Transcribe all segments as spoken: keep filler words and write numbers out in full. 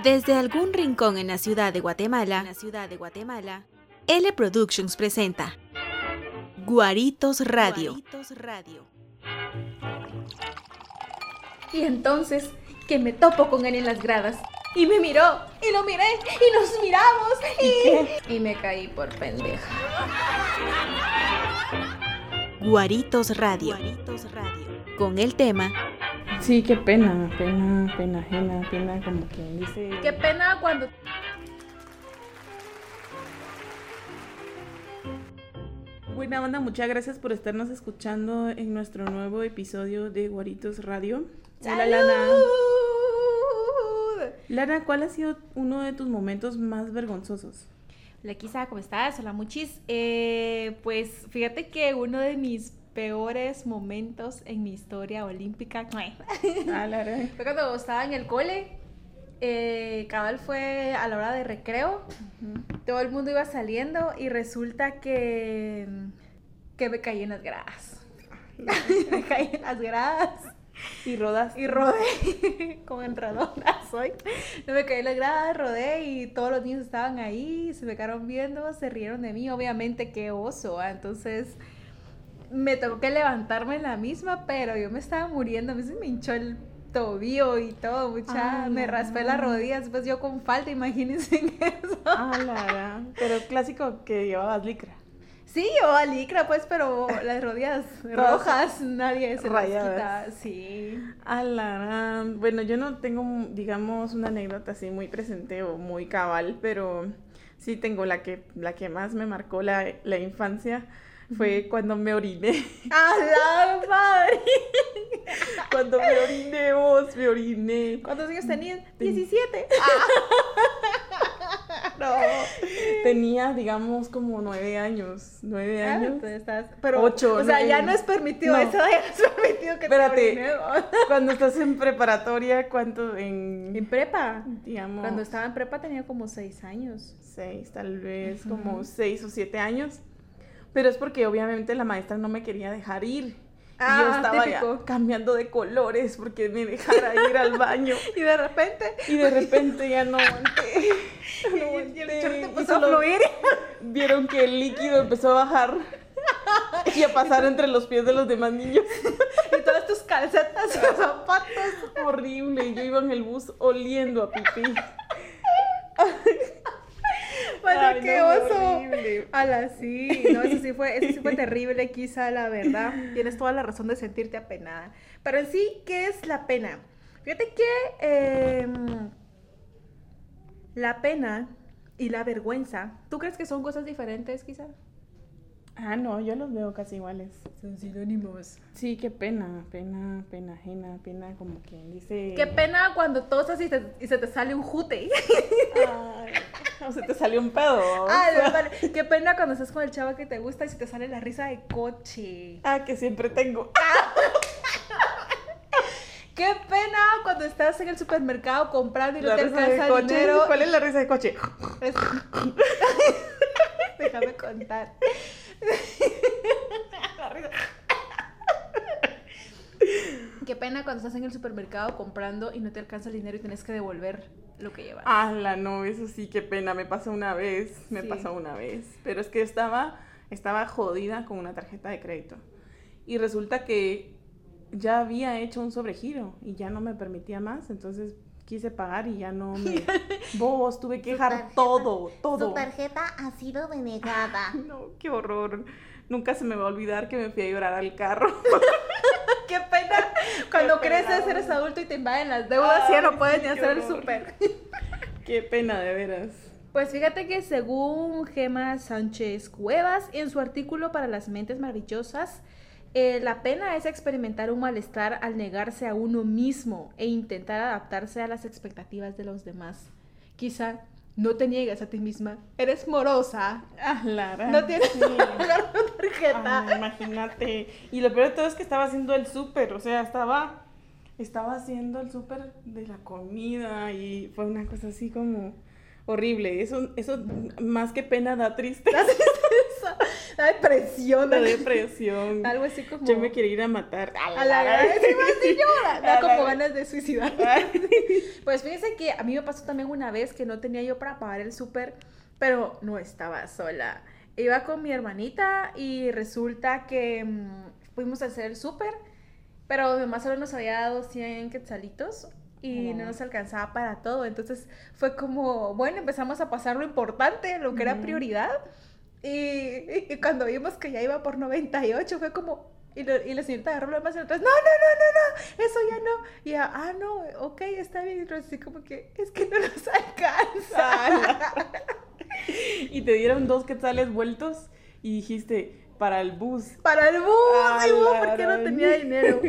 Desde algún rincón en la ciudad de Guatemala, en la ciudad de Guatemala, L Productions presenta Guaritos Radio. Guaritos Radio. Y entonces, que me topo con él en las gradas. Y me miró, y lo miré, y nos miramos, y... ¿Y qué? Y me caí por pendeja. Guaritos Radio. Guaritos Radio. Con el tema... Sí, qué pena, pena, pena ajena, pena como quien dice... Qué pena cuando... Buena onda, muchas gracias por estarnos escuchando en nuestro nuevo episodio de Guaritos Radio. Hola, Lana. Lana, ¿cuál ha sido uno de tus momentos más vergonzosos? Hola, Kisa, ¿cómo estás? Hola, muchis. Eh, pues fíjate que uno de mis peores momentos en mi historia olímpica ah, Lara. fue cuando estaba en el cole. Eh, cabal fue a la hora de recreo. Uh-huh. Todo el mundo iba saliendo y resulta que, que me caí en las gradas. me caí en las gradas. Y rodas. Y rodé, como enredona soy. No me caí en las gradas, rodé y todos los niños estaban ahí, se me quedaron viendo, se rieron de mí, obviamente qué oso, ¿eh? Entonces me tocó que levantarme en la misma, pero yo me estaba muriendo, a mí se me hinchó el tobillo y todo, mucha, ah, me raspé las rodillas, después yo con falta, imagínense en eso. Ah, Lara, pero clásico que llevabas licra. Sí, llevaba licra, pues, pero las rodillas rojas, nadie se las quita. Sí. Ah, Lara, bueno, yo no tengo, digamos, una anécdota así muy presente o muy cabal, pero sí tengo la que, la que más me marcó la, la infancia. Fue cuando me oriné. ¡Ah, la madre! Cuando me oriné, vos, me oriné. ¿Cuántos años tenías? diecisiete. No. Tenía, digamos, como nueve años. Nueve ah, años. Estás... Pero, ocho. O sea, nueve. ya no es permitido. No. Eso ya no es permitido que Espérate, te orines. Cuando estás en preparatoria, ¿cuánto? En, ¿En prepa? Digamos. Cuando estaba en prepa tenía como seis años. Seis, tal vez, uh-huh. como seis o siete años. Pero es porque obviamente la maestra no me quería dejar ir. Ah, y yo estaba típico. ya cambiando de colores porque me dejara ir al baño. Y de repente... Y de repente ya no aguanté. No aguanté. Y el chorro empezó a fluir. Vieron que el líquido empezó a bajar y a pasar entre los pies de los demás niños. Y todas tus calcetas y zapatos. Horrible. Yo iba en el bus oliendo a pipí. Bueno, ay, qué no, oso. Ala, sí, no, eso sí fue, eso sí fue terrible, quizá, la verdad. Tienes toda la razón de sentirte apenada. Pero en sí, ¿qué es la pena? Fíjate que eh, la pena y la vergüenza, ¿tú crees que son cosas diferentes, quizá? Ah, no, yo los veo casi iguales. Son sinónimos. Sí, qué pena, pena, pena ajena, pena como quien dice... Qué pena cuando tosas y, te, y se te sale un jute. Ay, o se te salió un pedo. Ay, o sea... vale. Qué pena cuando estás con el chavo que te gusta y se te sale la risa de coche. Ah, que siempre tengo. Qué pena cuando estás en el supermercado comprando y no la te alcanza el dinero. ¿Cuál es la risa de coche? Es... Déjame contar. Qué pena cuando estás en el supermercado comprando y no te alcanza el dinero y tienes que devolver lo que llevas. Ah, la no, eso sí, qué pena, me pasó una vez, me sí. pasó una vez. Pero es que estaba, estaba jodida con una tarjeta de crédito. Y resulta que ya había hecho un sobregiro y ya no me permitía más, entonces quise pagar y ya no me... Vos, tuve que dejar tarjeta, todo, todo. Su tarjeta ha sido denegada. No, qué horror. Nunca se me va a olvidar que me fui a llorar al carro. ¡Qué pena! Cuando qué creces, pena, eres adulto y te invaden las deudas y ya no puedes ni hacer horror. El súper. ¡Qué pena, de veras! Pues fíjate que según Gema Sánchez Cuevas, en su artículo para las mentes maravillosas, Eh, la pena es experimentar un malestar al negarse a uno mismo e intentar adaptarse a las expectativas de los demás. Quizá no te niegas a ti misma, eres morosa, ah, Lara, no tienes sí. pagar tu tarjeta. Ah, imagínate. Y lo peor de todo es que estaba haciendo el súper, o sea, estaba, estaba haciendo el súper de la comida y fue una cosa así como horrible. Eso, eso más que pena da tristeza. Ay, depresión. La depresión. Algo así como... Yo me quería ir a matar. A la gran... Sí, más señora. Da A como la- ganas de suicidar. Pues fíjense que a mí me pasó también una vez que no tenía yo para pagar el súper, pero no estaba sola. Iba con mi hermanita y resulta que mm, fuimos a hacer el súper, pero mi mamá solo nos había dado cien quetzalitos y no Oh. nos alcanzaba para todo. Entonces fue como, bueno, empezamos a pasar lo importante, lo que era Ujú. prioridad. Y, y- y cuando vimos que ya iba por noventa y ocho, fue como... Y, lo- y la señorita agarró lo demás y nosotros, no, no, no, no, no, eso ya no. Y ya, ah, no, ok, está bien. Y nosotros así como que, es que no nos alcanza. Y te dieron dos quetzales vueltos y dijiste, para el bus. Para el bus, A y vos, la porque no gran. tenía dinero.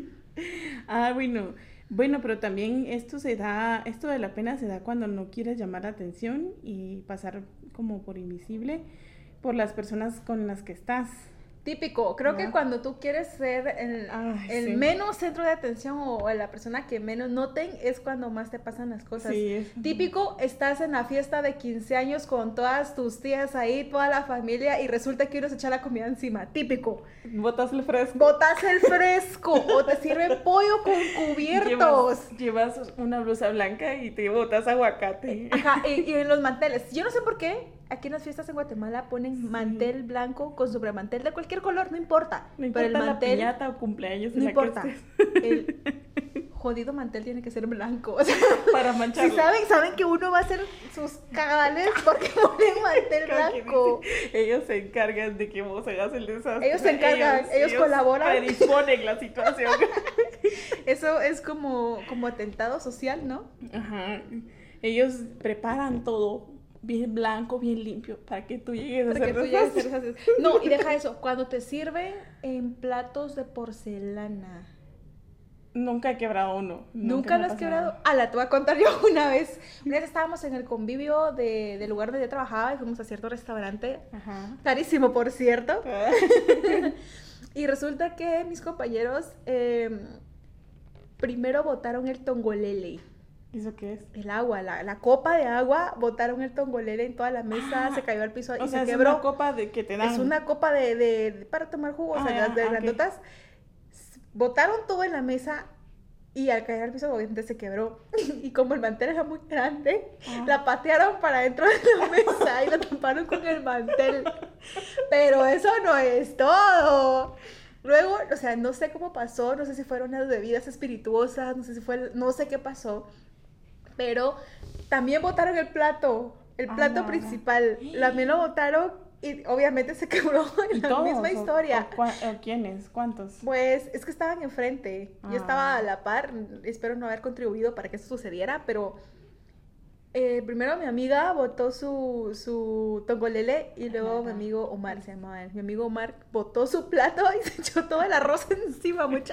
Ah, bueno. Bueno, pero también esto se da, esto de la pena se da cuando no quieres llamar la atención y pasar como por invisible por las personas con las que estás. Típico, creo que Ah. cuando tú quieres ser el, Ay, el sí. menos centro de atención o la persona que menos noten, es cuando más te pasan las cosas. Sí, es- Típico, estás en la fiesta de quince años con todas tus tías ahí, toda la familia, y resulta que uno se echa la comida encima. Típico. Botas el fresco. Botas el fresco o te sirven pollo con cubiertos. Llevas, llevas una blusa blanca y te botas aguacate. Ajá, y, y en los manteles. Yo no sé por qué aquí en las fiestas en Guatemala ponen mantel blanco con sobremantel de cualquier color, no importa. No importa pero el la mantel, piñata o cumpleaños en no la importa. que estés. El jodido mantel tiene que ser blanco. O sea, Para mancharlo. si saben, saben que uno va a hacer sus cabales porque ponen mantel Creo que blanco. dice, ellos se encargan de que vos hagas el desastre. Ellos se encargan, ellos colaboran. Predisponen la situación. Eso es como, como atentado social, ¿no? Ajá. Ellos preparan todo bien blanco, bien limpio, para que tú llegues a Para que hacer tú llegues a desastre. hacer esas- No, y deja eso, cuando te sirven en platos de porcelana. Nunca he quebrado uno. ¿Nunca me lo ha has pasado. quebrado? Ah, la te voy a contar yo una vez. Una vez estábamos en el convivio de, del lugar donde yo trabajaba y fuimos a cierto restaurante, Ajá. carísimo por cierto, Ah. y resulta que mis compañeros eh, primero botaron el tongolele, ¿Eso qué es? el agua, la, la copa de agua, botaron el tongolele en toda la mesa, Ah, se cayó al piso y O sea, se es quebró. una copa de que te dan. Es una copa de, de- de- para tomar jugo, o sea, Ah, las de ya, ok. grandotas. S- Botaron todo en la mesa y al caer al piso obviamente se quebró. Y como el mantel era muy grande, Ah. la patearon para dentro de la mesa y la taparon con el mantel. Pero eso no es todo. Luego, o sea, no sé cómo pasó, no sé si fueron las bebidas espirituosas, no sé si fue, no sé qué pasó, pero también botaron el plato, el Ah, plato no, no. principal, también lo botaron y obviamente se quebró en la ¿Todos? misma ¿O- historia. o cua- o quiénes? ¿Cuántos? Pues es que estaban enfrente, yo Ah. estaba a la par, espero no haber contribuido para que eso sucediera, pero eh, primero mi amiga botó su, su tongolele y luego mi Ajá. amigo Omar se llamaba él. Mi amigo Omar botó su plato y se echó todo el arroz encima, mucha.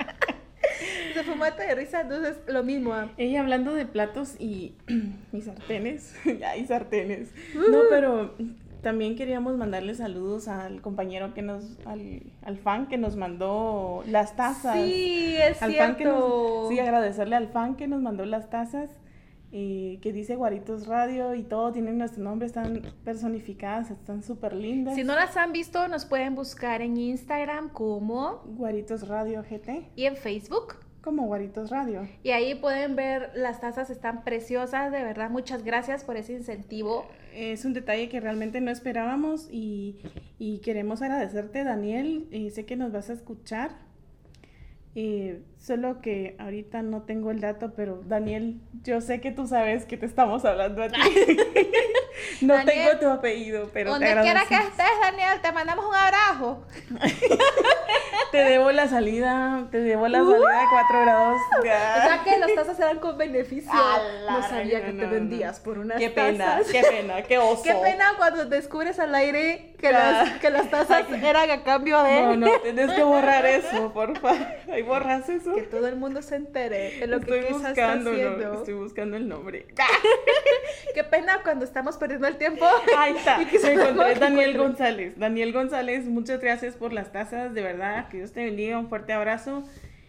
Se fue mata de risa, entonces lo mismo. ah. Ella hablando de platos y, y sartenes. Ya, y sartenes. Uh. No, pero también queríamos mandarle saludos al compañero que nos, al, al fan que nos mandó las tazas. Sí, es Al fan que cierto. nos, sí, agradecerle al fan que nos mandó las tazas, eh, que dice Guaritos Radio y todo, tienen nuestro nombre, están personificadas, están súper lindas. Si no las han visto, nos pueden buscar en Instagram como Guaritos Radio G T, y en Facebook. como Guaritos Radio. Y ahí pueden ver, las tazas están preciosas, de verdad, muchas gracias por ese incentivo. Es un detalle que realmente no esperábamos y, y queremos agradecerte, Daniel. Eh, sé que nos vas a escuchar. Eh, solo que ahorita no tengo el dato, pero Daniel, yo sé que tú sabes que te estamos hablando a ti. No Daniel, tengo tu apellido, pero te Donde quiera que agradecemos. estés, Daniel, te mandamos un abrazo. Te debo la salida, te debo la salida de cuatro grados. O sea que las tazas eran con beneficio. A la No sabía gran- que no, te no, vendías no. por unas Qué pena, tazas. qué pena, qué oso. Qué pena cuando descubres al aire que, Ah. las, que las tazas eran a cambio de No, no, tienes que borrar eso, por favor. Ahí borras eso. que todo el mundo se entere de lo Estoy que quizás está buscando, haciendo. no, estoy buscando el nombre. Qué pena cuando estamos perdiendo el tiempo. Ahí está, Y que se me encontré no Daniel encuentro. González. Daniel González, muchas gracias por las tazas, de verdad, que Dios te bendiga, un fuerte abrazo.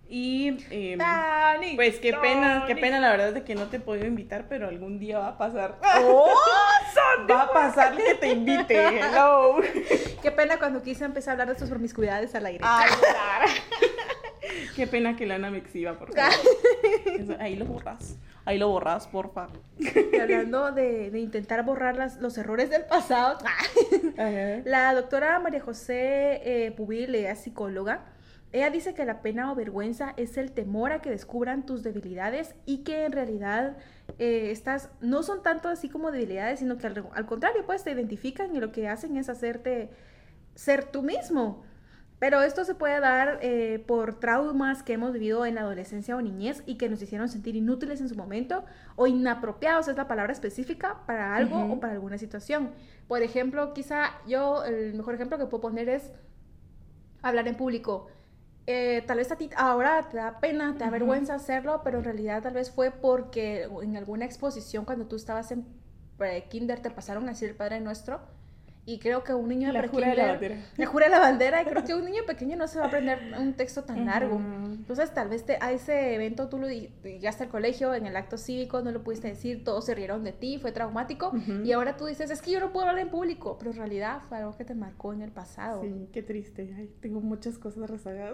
Y eh, Dani, pues qué Dani. pena, qué pena la verdad de que no te he podido invitar, pero algún día va a pasar. ¡Oh! Va a pasar que te invite. Hello. Qué pena cuando quise empezar a hablar de tus promiscuidades al aire. Ay, claro. Qué pena que Lana me exhiba, por favor. Eso, ahí lo borras. Ahí lo borras, porfa. Y hablando de, de intentar borrar las, los errores del pasado, Ajá. la doctora María José eh, Pubil, ella es psicóloga. Ella dice que la pena o vergüenza es el temor a que descubran tus debilidades y que en realidad eh, estas no son tanto así como debilidades, sino que al, al contrario, pues te identifican y lo que hacen es hacerte ser tú mismo. Pero esto se puede dar eh, por traumas que hemos vivido en la adolescencia o niñez y que nos hicieron sentir inútiles en su momento o inapropiados, es la palabra específica, para algo Uh-huh. o para alguna situación. Por ejemplo, quizá yo, el mejor ejemplo que puedo poner es hablar en público. Eh, tal vez a ti ahora te da pena, te da Uh-huh. vergüenza hacerlo, pero en realidad tal vez fue porque en alguna exposición cuando tú estabas en pre-kinder te pasaron a decir el Padre Nuestro. Y creo que un niño de La jura de la pre-kinder- bandera. la jura de la bandera, y creo que un niño pequeño no se va a aprender un texto tan largo. Ujú. Entonces, tal vez te, a ese evento tú lo di- llegaste al colegio, en el acto cívico, no lo pudiste decir, todos se rieron de ti, fue traumático, Ujú. y ahora tú dices, es que yo no puedo hablar en público, pero en realidad fue algo que te marcó en el pasado. Sí, qué triste. Ay, tengo muchas cosas rezagadas.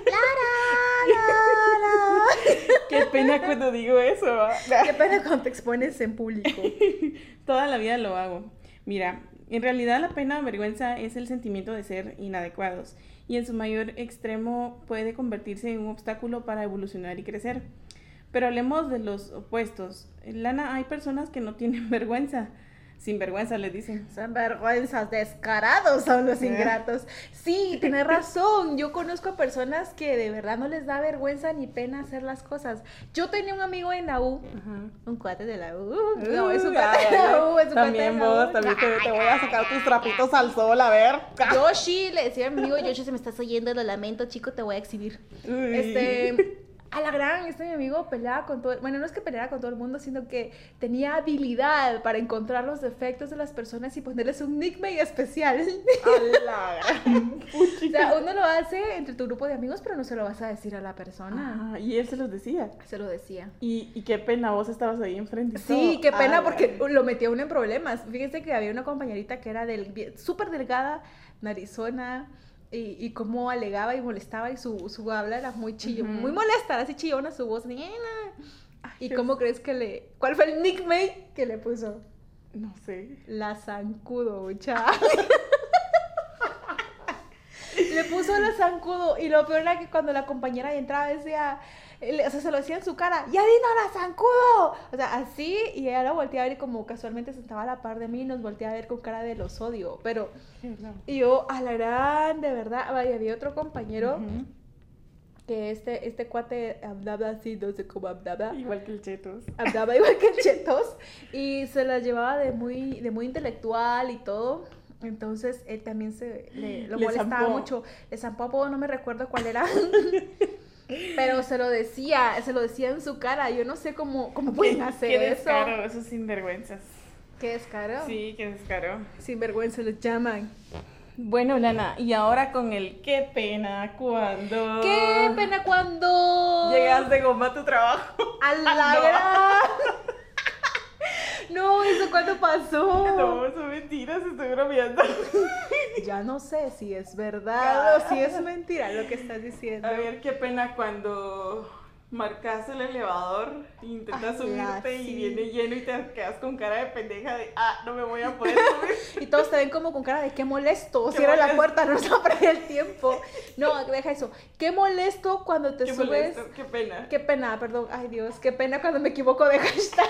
Qué pena cuando digo eso. Qué pena cuando te expones en público. Toda la vida lo hago. Mira, en realidad la pena o vergüenza es el sentimiento de ser inadecuados y en su mayor extremo puede convertirse en un obstáculo para evolucionar y crecer. Pero hablemos de los opuestos. Lana, hay personas que no tienen vergüenza. Sin vergüenza les dicen. Son vergüenzas, descarados son los ingratos. Sí, tienes razón. Yo conozco a personas que de verdad no les da vergüenza ni pena hacer las cosas. Yo tenía un amigo en la U, Ajá. un cuate de la U. No, es un Uh, cuate de la U, es un cuate de también la vos, U. también te, te voy a sacar tus trapitos al sol, a ver. Yoshi, le decía a mi amigo Yoshi, si me estás oyendo, lo lamento, chico, te voy a exhibir. Uy. Este, a la gran, este mi amigo peleaba con todo, bueno, no es que peleara con todo el mundo, sino que tenía habilidad para encontrar los defectos de las personas y ponerles un nickname especial. A la gran O sea, uno lo hace entre tu grupo de amigos, pero no se lo vas a decir a la persona. Ah, y él se los decía. Se lo decía. Y, y qué pena, vos estabas ahí enfrente. y Sí, todo. qué pena Ah, porque lo metía uno en problemas. Fíjense que había una compañerita que era del súper delgada, narizona, y, y cómo alegaba y molestaba y su, su habla era muy chillo, Ujú. muy molesta, era así chillona su voz. "Nena". ¿Y Dios. cómo crees que le... ¿Cuál fue el nickname que le puso? No sé. La zancudo, mucha. Le puso la zancudo y lo peor era que cuando la compañera entraba decía, le- o sea, se lo decía en su cara, ¡ya vino la zancudo! O sea, así, y ella lo volteaba a ver y como casualmente se estaba a la par de mí, nos volteaba a ver con cara de los odio, pero, y yo, a la gran, de verdad, vaya, había otro compañero Ujú. que este, este cuate hablaba así, no sé cómo hablaba, Igual que el Chetos. hablaba igual que el Chetos y se las llevaba de muy, de muy intelectual y todo. Entonces él también se le, lo Le molestaba zampó. mucho. Le zampó apodo, no me recuerdo cuál era. Pero se lo decía, se lo decía en su cara. Yo no sé cómo, cómo pueden hacer Qué eso. descaro, esos sinvergüenzas. Qué descaro. Sí, qué descaro. Sin vergüenza los llaman. Bueno, Lana, y ahora con el qué pena cuando... Qué pena cuando Llegas de goma a tu trabajo. a la Ah, no. gran- No, ¿eso cuándo pasó? No, son mentiras, estoy bromeando. Ya no sé si es verdad o si es mentira lo que estás diciendo. A ver, qué pena cuando marcas el elevador e intentas Ay, la subirte sí. y viene lleno y te quedas con cara de pendeja de, ah, no me voy a poder subir. Y todos te ven como con cara de qué molesto. Qué Cierra la molesto. puerta, no se va a perder el tiempo. No, deja eso. Qué molesto cuando te Qué subes. molesto, qué pena. Qué pena, perdón. Ay, Dios, qué pena cuando me equivoco de hashtag.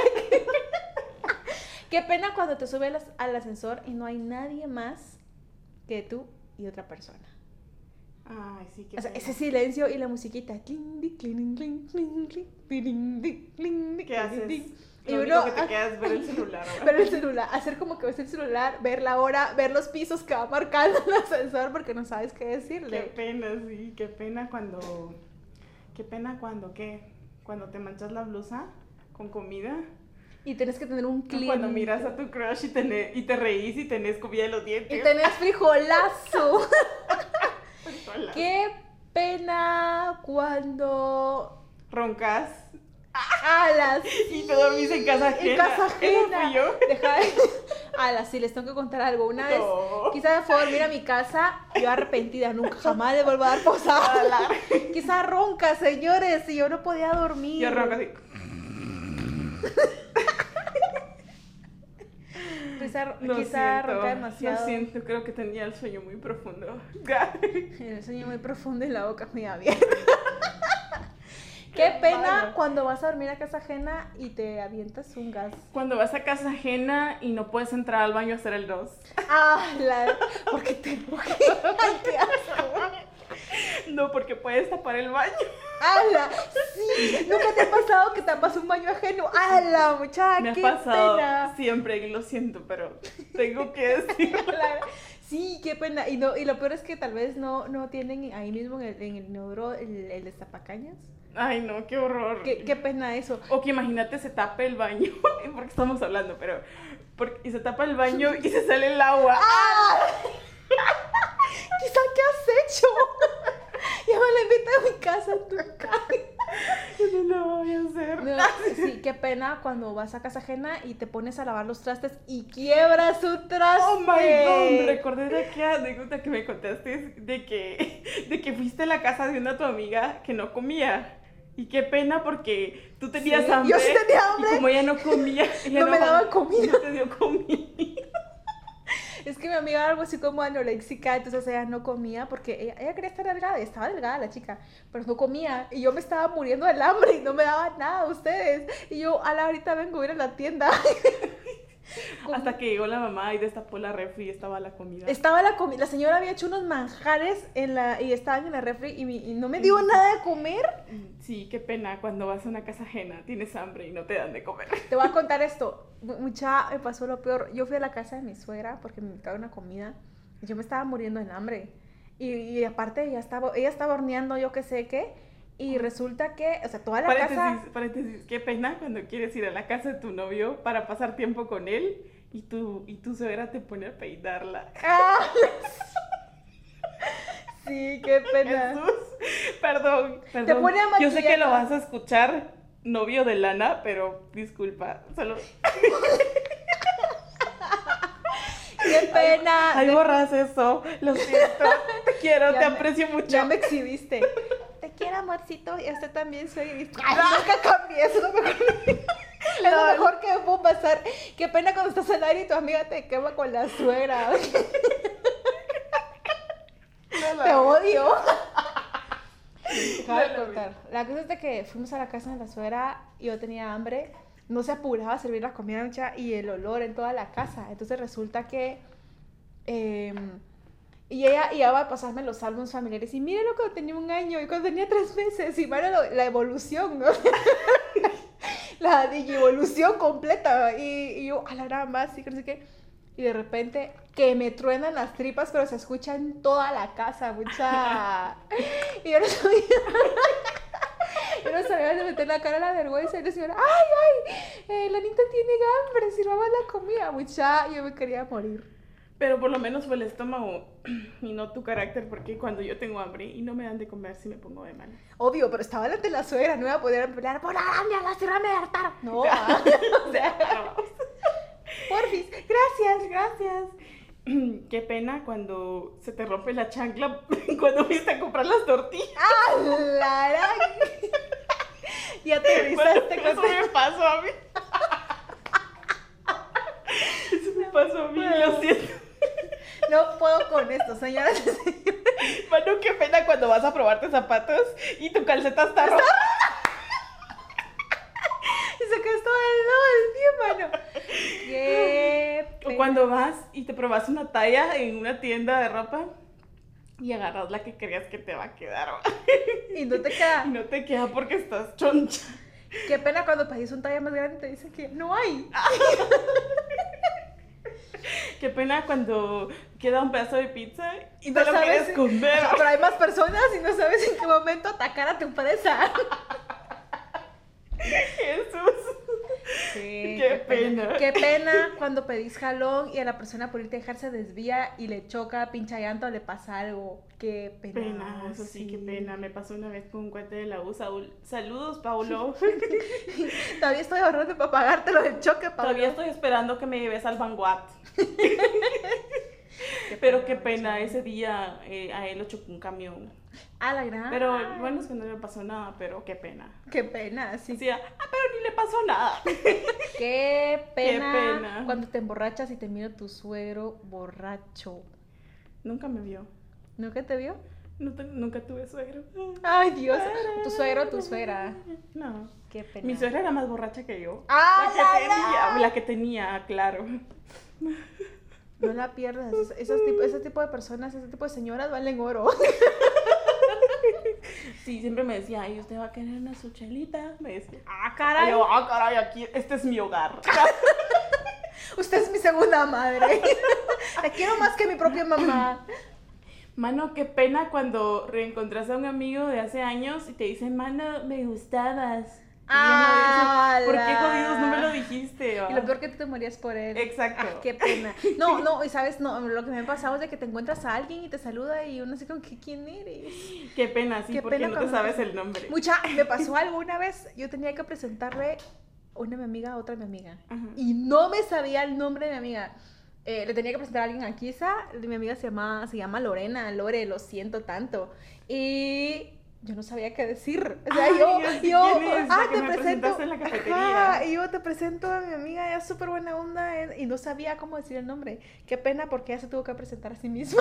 Qué pena cuando te subes al, as- al ascensor y no hay nadie más que tú y otra persona. Ay, sí, qué O sea, pena. ese silencio y la musiquita. Cling, di, cling, cling, cling, cling, cling, di, cling, di, ¿Qué cling, haces? di. Lo Y único uno, que te ah, queda es ver el celular ahora. ver el celular, hacer como que ves el celular, ver la hora, ver los pisos que va marcando el ascensor porque no sabes qué Qué decirle. pena, sí, qué pena cuando... Qué pena cuando, ¿qué? Cuando te manchas la blusa con comida. Y tienes que tener un O cliente. cuando miras a tu crush y, tené- y te reís y tenés comida en los dientes. Y tenés frijolazo. Hola. Qué pena cuando Roncas alas y te dormís en casa ajena. en casa Eso ajena. fui yo. Deja alas, sí, les tengo que contar algo. Una vez No. quizás fue a dormir a mi casa, yo arrepentida, nunca jamás le vuelvo a dar posada. Quizás ronca, señores, y yo no podía dormir. Yo ronco así. Quizá, Lo quizá siento, ronca demasiado. Lo siento, creo que tenía el sueño muy profundo. El sueño muy profundo y la boca muy abierta. Qué pena malo. cuando vas a dormir a casa ajena y te avientas un gas. Cuando vas a casa ajena y no puedes entrar al baño a hacer el dos. Ah, la... porque te enojé. Ay, qué asco. No, porque puedes tapar el baño. ¡Hala! Sí, nunca te ha pasado que tapas un baño ajeno. ¡Hala, muchacha! Me ha qué pasado pena! siempre y lo siento, pero tengo que decirlo. Claro. Sí, qué pena. Y, no, y lo peor es que tal vez no, no tienen ahí mismo en el, en el inodoro el, el destapacañas. Ay, no, qué horror. Qué, qué pena eso. O que imagínate se tape el baño, porque estamos hablando, pero... Porque, y se tapa el baño y se sale el agua. ¡Ah! Quizá, ¿qué has hecho? Ya me la invité a mi casa en tu casa. Yo no lo voy a hacer. No, sí, qué pena cuando vas a casa ajena y te pones a lavar los trastes y quiebras un traste. Oh my god, me recordé de aquella anécdota que me contaste de que, de que fuiste a la casa de una tu amiga que no comía. Y qué pena porque tú tenías Sí, hambre. yo sí tenía hambre. Y como ella no comía, ella No me daba comida. No te dio comida. Es que mi amiga era algo así como anoréxica, entonces ella no comía porque ella, ella quería estar delgada, estaba delgada la chica, pero no comía. Y yo me estaba muriendo del hambre y no me daban nada a ustedes. Y yo, a la ahorita vengo a ir a la tienda. Hasta que llegó la mamá y destapó la refri y estaba la comida. Estaba la comida, la señora había hecho unos manjares en la, y estaban en la refri y, mi- y no me dio nada de comer. Sí, qué pena cuando vas a una casa ajena, tienes hambre y no te dan de comer. Te voy a contar esto. Mu- Mucha, me pasó lo peor. Yo fui a la casa de mi suegra porque me invitaron una comida y yo me estaba muriendo de hambre. Y, y aparte ella estaba, ella estaba horneando yo qué sé qué. Y resulta que, o sea, toda la Paréntesis, casa... paréntesis, qué pena cuando quieres ir a la casa de tu novio para pasar tiempo con él y tu, y tu suegra te pone a peinarla. ¡Ah! Sí, qué pena. Jesús, perdón, perdón. pone a Yo sé que maquillar. lo vas a escuchar, novio de Lana, pero disculpa, solo... ¡Qué pena! Ay, De- borras eso, lo siento, te quiero, Ya te me- aprecio mucho. Ya me exhibiste. Te quiero, amorcito, y usted también soy... Ay, nunca cambié, eso es lo mejor. Es lo mejor que me pudo pasar. Qué pena cuando estás al aire y tu amiga te quema con la suegra. Te odio. Deja de contar. La cosa es de que fuimos a la casa de la suegra y yo tenía hambre. No se apuraba a servir la comida mucha y el olor en toda la casa. Entonces resulta que... eh, y ella iba a pasarme los álbumes familiares y mírenlo cuando tenía un año y cuando tenía tres meses y bueno, lo- la evolución, ¿no? La digievolución completa y, y yo a la gran más y que no sé qué y de repente que me truenan las tripas pero se escucha en toda la casa mucha y yo no sabía yo no sabía de meter la cara a la vergüenza y la señora ay ay eh, la niña tiene hambre sirvaba la comida mucha y yo me quería morir. Pero por lo menos fue el estómago y no tu carácter, porque cuando yo tengo hambre y no me dan de comer, sí me pongo de malas. Obvio, pero estaba delante de la suegra, no iba a poder pelear por la araña, la suegra me hartaron. No, ah, o sea, porfis, gracias, gracias. Qué pena cuando se te rompe la chancla cuando fuiste a comprar las tortillas. ¡Ah, la araña! Ya te Bueno, rizaste eso con me pasó a mí. Eso me pasó a mí, lo siento. No puedo con esto, señoras y señores. Manu, qué pena cuando vas a probarte zapatos y tu calceta está rota. Y se quedó todo el LOL, bien, mano. Qué O pena. cuando vas y te probas una talla en una tienda de ropa y agarras la que creías que te va a quedar. Y no te queda. Y no te queda porque estás choncha. Qué pena cuando pedís un talla más grande y te dicen que no hay. Qué pena cuando queda un pedazo de pizza y No te lo sabes quieres si- comer. Ajá, pero hay más personas y no sabes en qué momento atacar a tu empresa. Jesús. Sí, Qué pena. Qué pena cuando pedís jalón y a la persona por irte a dejar se desvía y le choca, pincha llanto o le pasa algo. Qué pena. Pena, eso sí, qué pena. Me pasó una vez con un cuate de la U. Saúl. Saludos, Paulo. Todavía estoy ahorrando para pagarte lo del choque, Pablo. Todavía estoy esperando que me lleves al Vanguard. Pero qué pena, ese día eh, a él lo chocó un camión. A la gran. Pero bueno, es que no le pasó nada, pero qué pena. Qué pena, sí. Decía, ah, pero ni le pasó nada. Qué pena, Qué pena. cuando te emborrachas y te mira tu suegro borracho. Nunca me vio. ¿Nunca te vio? No te- nunca tuve suegro. Ay, Dios. ¿Tu suegro o tu suegra? No. Qué pena. Mi suegra era más borracha que yo. ¡Ah, la, la, que tenía, la que tenía, claro. No la pierdas. Esos, esos tipo, ese tipo de personas, ese tipo de señoras valen oro. Sí, siempre me decía, ay, ¿usted va a querer una su chelita? Me decía. Ah, Ay, caray. yo, ah, caray, aquí, este es mi hogar. Usted es mi segunda madre. La quiero más que mi propia mamá. Mano, qué pena cuando reencontras a un amigo de hace años y te dice, mano, me gustabas. Y Ah, uno dice, ¿por qué la- jodidos no me lo dijiste? va?" Y lo peor que tú te morías por él. Exacto. Ah, qué pena. No, no, y sabes, no, lo que me ha pasado es de que te encuentras a alguien y te saluda y uno así como que, ¿quién eres? Qué pena, sí, Qué porque pena no te cuando- sabes el nombre. Mucha, me pasó algo una vez, yo tenía que presentarle una mi amiga a otra mi amiga. Ajá. Y no me sabía el nombre de mi amiga. Eh, le tenía que presentar a alguien a Kisa, mi amiga se llama, se llama Lorena, Lore, lo siento tanto. Y yo no sabía qué decir. O sea, Ay, yo, ya sé yo, quién es, la ah, que te me presento. presentaste en la cafetería. Ajá, y yo te presento a mi amiga, ella es súper buena onda, eh, y no sabía cómo decir el nombre. Qué pena porque ella se tuvo que presentar a sí misma.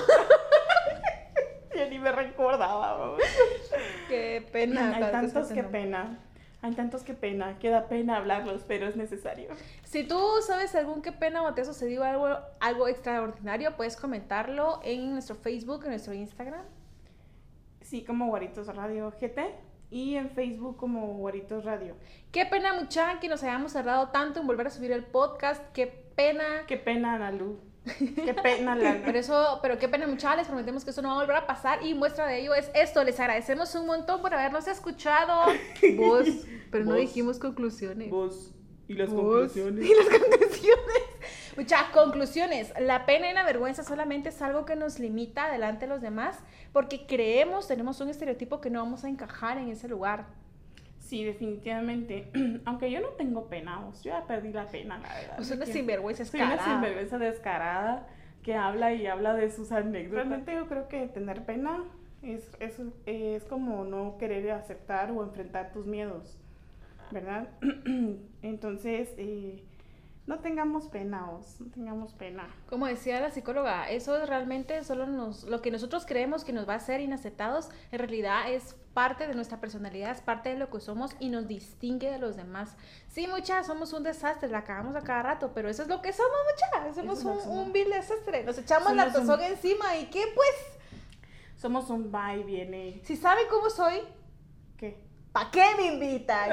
Yo ni me recordaba. vamos. Qué pena. Hay cuando te tantos sabes el que nombre. pena. Hay tantos que pena. Queda pena hablarlos, pero es necesario. Si tú sabes algún qué pena o te ha sucedido algo, algo extraordinario, puedes comentarlo en nuestro Facebook, en nuestro Instagram. Sí, como Guaritos Radio G T y en Facebook como Guaritos Radio. Qué pena, mucha, que nos hayamos tardado tanto en volver a subir el podcast. Qué pena. Qué pena, Ana Lu. Qué pena, Lana. Pero eso, pero qué pena, mucha, les prometemos que eso no va a volver a pasar y muestra de ello es esto. Les agradecemos un montón por habernos escuchado. Vos, pero no Vos. dijimos conclusiones. Vos y las Vos. conclusiones. Y las conclusiones. Muchas conclusiones. La pena y la vergüenza solamente es algo que nos limita delante de los demás porque creemos, tenemos un estereotipo que no vamos a encajar en ese lugar. Sí, definitivamente. Aunque yo no tengo pena, vos, yo ya perdí la pena, la verdad. O sea, una Que- sinvergüenza Soy una descarada. sinvergüenza descarada que habla y habla de sus anécdotas. Realmente yo creo que tener pena es, es, es como no querer aceptar o enfrentar tus miedos, ¿verdad? Entonces, eh, no tengamos pena, vos, no tengamos pena. Como decía la psicóloga, eso es realmente solo nos, lo que nosotros creemos que nos va a hacer inaceptados, en realidad es parte de nuestra personalidad, es parte de lo que somos y nos distingue de los demás. Sí, muchas, somos un desastre, la cagamos a cada rato, pero eso es lo que somos, muchas, somos Eso es lo un, que somos. un vil desastre, nos echamos la Somos un- tazón encima y ¿qué pues? Somos un va y viene. Si saben cómo soy, ¿Qué? ¿para qué me invitan?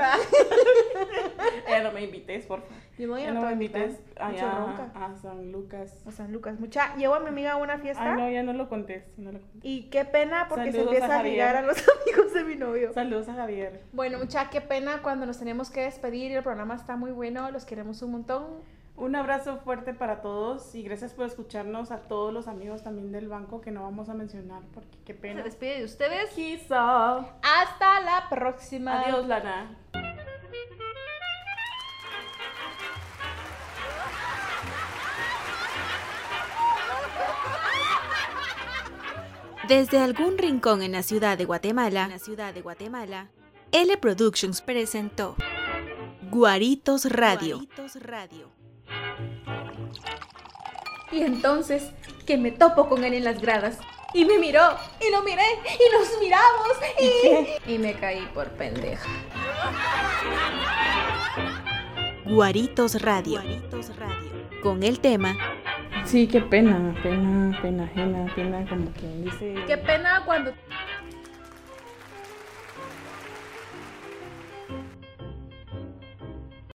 Eh, no me invites, por favor. Yo me voy a Eh, no no me invites Mucho allá bronca. a San Lucas. O San Lucas, mucha, llevo a mi amiga a una fiesta Ay, no, ya no lo contés, no lo conté. y qué pena porque Saludos se empieza a a ligar a Javier. los amigos de mi novio. Saludos a Javier. Bueno, mucha, qué pena cuando nos tenemos que despedir y el programa está muy bueno, los queremos un montón. Un abrazo fuerte para todos y gracias por escucharnos a todos los amigos también del banco que no vamos a mencionar porque qué Se pena. despide de ustedes. Quizá. Hasta la próxima. Adiós, Lana. Desde algún rincón en la ciudad de Guatemala, en la ciudad de Guatemala, L Productions presentó Guaritos Radio. Guaritos Radio. Y entonces, que me topo con él en las gradas. Y me miró, y lo miré, y nos miramos, y... Y me caí por pendeja. Guaritos Radio. Guaritos Radio. Con el tema Sí, qué pena, pena, pena ajena, pena como quien dice. Qué pena cuando